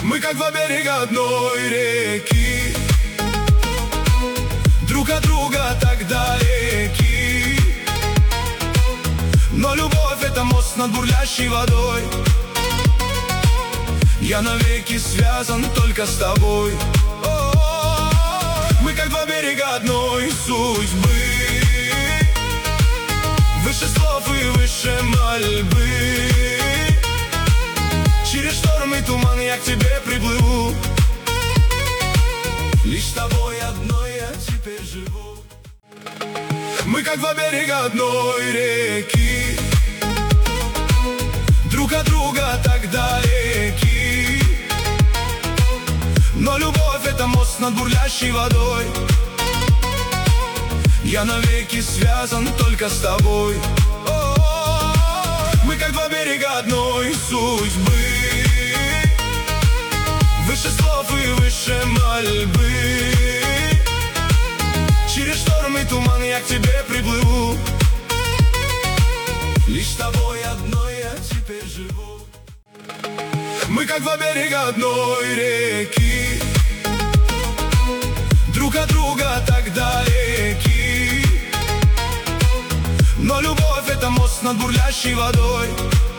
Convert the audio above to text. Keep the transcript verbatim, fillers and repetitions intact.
Мы как два берега одной реки, друг от друга так далеки. Но любовь — это мост над бурлящей водой. Я навеки связан только с тобой. О-о-о-о. Мы как два берега одной судьбы, выше слов и выше мольбы. Через шторм и туман я к тебе приплыву. Лишь с тобой одной я теперь живу. Мы как два берега одной реки, друг от друга так далеки. Но любовь — это мост над бурлящей водой. Я навеки связан только с тобой. О-о-о-о. Мы как два берега одной судьбы, выше слов и выше мольбы. Через шторм и туман я к тебе приплыву. Лишь с тобой одной я теперь живу. Мы как два берега одной реки, друг от друга так далеки. Но любовь — это мост над бурлящей водой.